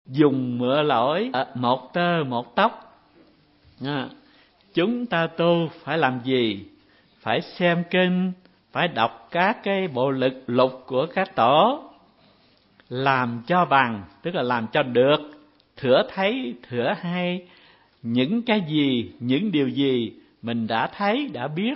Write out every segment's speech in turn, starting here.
dùng mửa lỗi một tơ một tóc. Chúng ta tu phải làm gì? Phải xem kinh, phải đọc các cái bộ lục của các tổ, làm cho bằng, tức là làm cho được, thửa thấy, thửa hay những cái gì, những điều gì mình đã thấy, đã biết.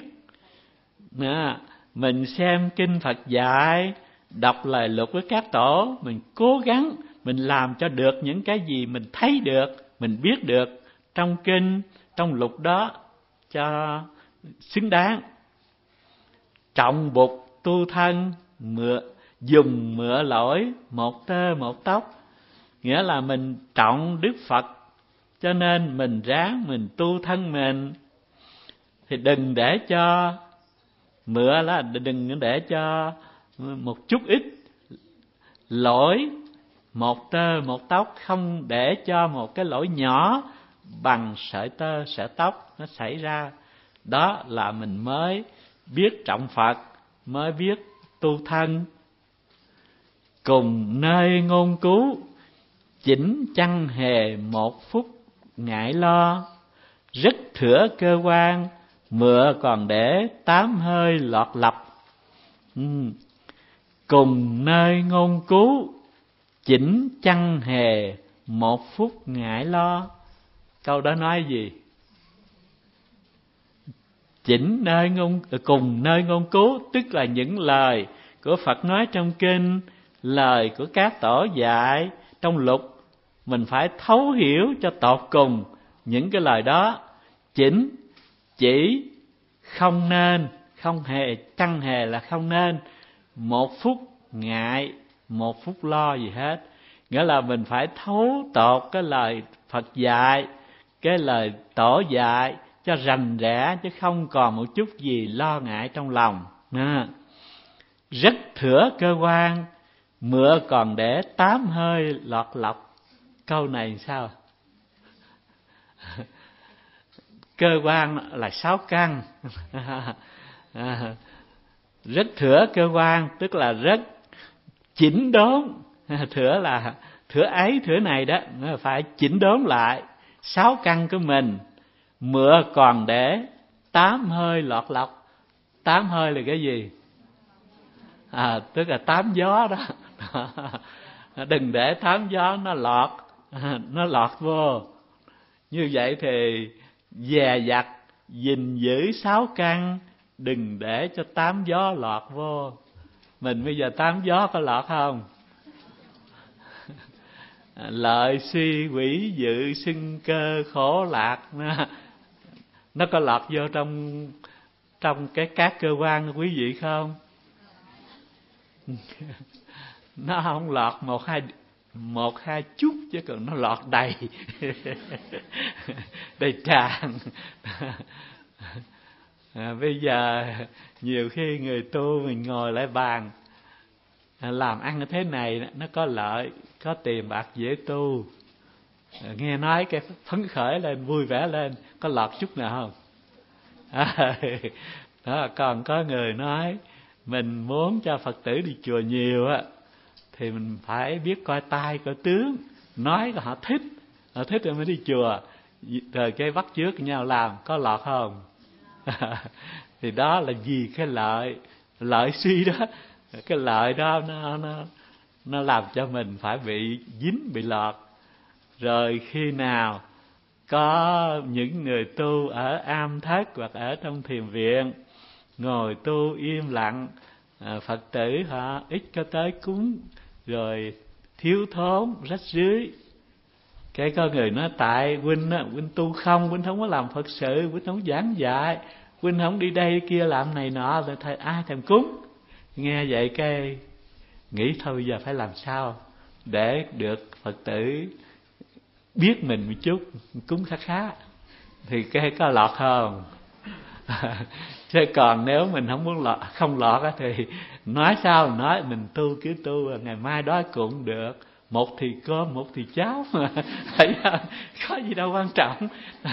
Mình xem kinh Phật dạy, đọc lời lục với các tổ, mình cố gắng mình làm cho được những cái gì mình thấy được, mình biết được trong kinh, trong lục đó cho xứng đáng. Trọng bục tu thân, dùng mửa lỗi một tơ một tóc, nghĩa là mình trọng Đức Phật, cho nên mình ráng mình tu thân mình. Thì đừng để cho mửa là đừng để cho một chút ít lỗi một tơ một tóc, không để cho một cái lỗi nhỏ bằng sợi tơ sợi tóc nó xảy ra. Đó là mình mới biết trọng Phật, mới biết tu thân. Cùng nơi ngôn cứu, chỉnh chẳng hề một phút ngại lo, rất thửa cơ quan, mựa còn để tám hơi lọt lọc. Cùng nơi ngôn cứu, chỉnh chẳng hề một phút ngại lo. Câu đó nói gì? Chỉnh nơi cùng nơi ngôn cứu, tức là những lời của Phật nói trong kinh, lời của các tổ dạy trong lục, mình phải thấu hiểu cho tột cùng những cái lời đó. Chỉnh chỉ không nên, không hề, chẳng hề là không nên một phút ngại, một phút lo gì hết. Nghĩa là mình phải thấu tột cái lời Phật dạy, cái lời tổ dạy cho rành rẽ, chứ không còn một chút gì lo ngại trong lòng. Rất thửa cơ quan, mựa còn để tám hơi lọt lọc. Câu này sao? Cơ quan là 6 căn. Rất thửa cơ quan, tức là rất chỉnh đốn. Thửa là thửa ấy, thửa này đó, phải chỉnh đốn lại 6 căn của mình. Mựa còn để 8 hơi lọt lọc. 8 hơi là cái gì? Tức là 8 gió đó. Đừng để 8 gió nó lọt vô. Như vậy thì dè dặt gìn giữ 6 căn, đừng để cho 8 gió lọt vô. Mình bây giờ 8 gió có lọt không? Lợi suy quỷ dự sinh cơ khổ lạc, nó có lọt vô trong các cơ quan của quý vị không? Nó không lọt một hai chút, chứ còn nó lọt đầy. Đầy tràn. Bây giờ nhiều khi người tu mình ngồi lại bàn làm ăn thế này, nó có lợi, có tiền bạc dễ tu. Nghe nói cái phấn khởi lên, vui vẻ lên, có lọt chút nào không? Đó, còn có người nói mình muốn cho Phật tử đi chùa nhiều á, thì mình phải biết coi tai coi tướng, nói họ thích rồi mới đi chùa. Rồi cái bắt chước nhau làm, có lọt không? Thì đó là vì cái lợi suy đó. Cái lợi đó nó làm cho mình phải bị dính, bị lọt. Rồi khi nào có những người tu ở am thất hoặc ở trong thiền viện ngồi tu im lặng, Phật tử họ ít có tới cúng, rồi thiếu thốn rách rưới, cái có người nói tại huynh tu không, huynh không có làm Phật sự, huynh không giảng dạy, huynh không đi đây kia làm này nọ, rồi thầy ai thèm cúng. Nghe vậy cái nghĩ thôi bây giờ phải làm sao để được Phật tử biết mình một chút, cúng khá khá, thì cái có lọt không? Chứ còn nếu mình không lọt thì nói sao nói, mình tu cứ tu, ngày mai đói cũng được, một thì cơm một thì cháo mà. Có gì đâu quan trọng.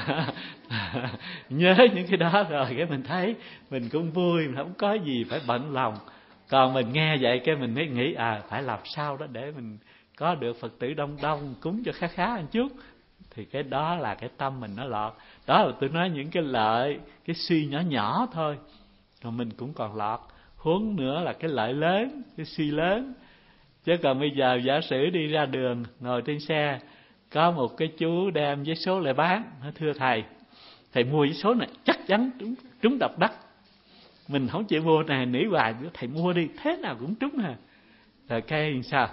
Nhớ những cái đó rồi cái mình thấy mình cũng vui, mình không có gì phải bận lòng. Còn mình nghe vậy cái mình mới nghĩ phải làm sao đó để mình có được Phật tử đông đông cúng cho khá khá một chút, thì cái đó là cái tâm mình nó lọt. Đó là tôi nói những cái lợi, cái suy nhỏ nhỏ thôi, còn mình cũng còn lọt. Huống nữa là cái lợi lớn, cái suy lớn. Chứ còn bây giờ giả sử đi ra đường, ngồi trên xe, có một cái chú đem vé số lại bán, nói thưa thầy mua vé số này chắc chắn trúng độc đắc. Mình không chịu mua này, nỉ hoài, thầy mua đi, thế nào cũng trúng à. Rồi cái sao?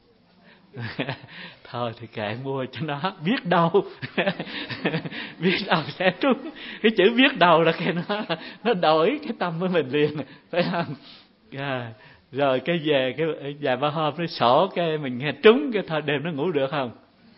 Thôi thì kệ mua cho nó, biết đâu biết đâu sẽ trúng. Cái chữ biết đâu là cái nó đổi cái tâm với mình liền, phải không? Rồi cái về cái vài ba hôm nó sổ cái mình nghe trúng, cái thôi đêm nó ngủ được không?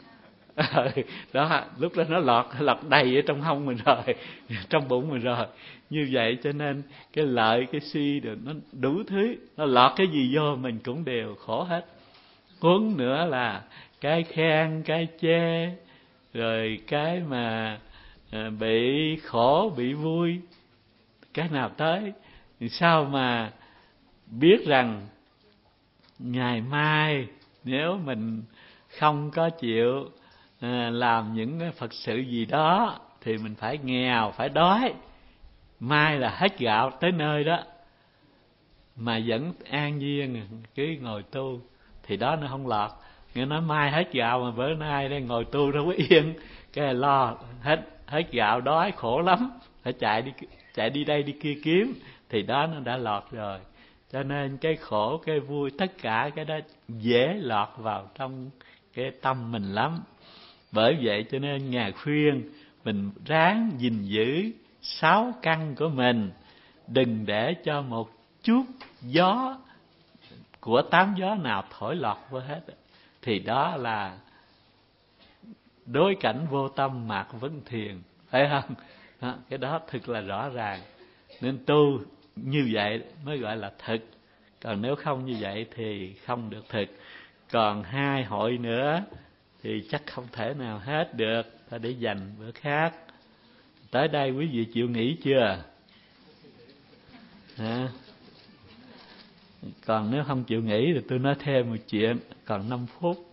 Đó, lúc đó nó lọt đầy ở trong hông mình rồi, trong bụng mình rồi. Như vậy cho nên cái lợi cái suy được nó đủ thứ, nó lọt cái gì vô mình cũng đều khổ hết. Huống nữa là cái khen, cái chê, rồi cái mà bị khổ, bị vui, cái nào tới thì sao mà biết rằng ngày mai nếu mình không có chịu làm những Phật sự gì đó thì mình phải nghèo, phải đói, mai là hết gạo tới nơi đó mà vẫn an nhiên cứ ngồi tu, thì đó nó không lọt. Nghe nói mai hết gạo mà bữa nay đây ngồi tu đâu có yên, cái lo hết gạo đói khổ lắm, phải chạy đi đây đi kia kiếm, thì đó nó đã lọt rồi. Cho nên cái khổ, cái vui, tất cả cái đó dễ lọt vào trong cái tâm mình lắm. Bởi vậy cho nên Ngài khuyên mình ráng gìn giữ 6 căn của mình, đừng để cho một chút gió của 8 gió nào thổi lọt vô hết. Thì đó là đối cảnh vô tâm mạc vấn thiền, phải không? Đó, cái đó thực là rõ ràng. Nên tu như vậy mới gọi là thực. Còn nếu không như vậy thì không được thực. Còn 2 hội nữa thì chắc không thể nào hết được, ta để dành bữa khác. Tới đây quý vị chịu nghỉ chưa? Còn nếu không chịu nghỉ thì tôi nói thêm một chuyện, còn 5 phút.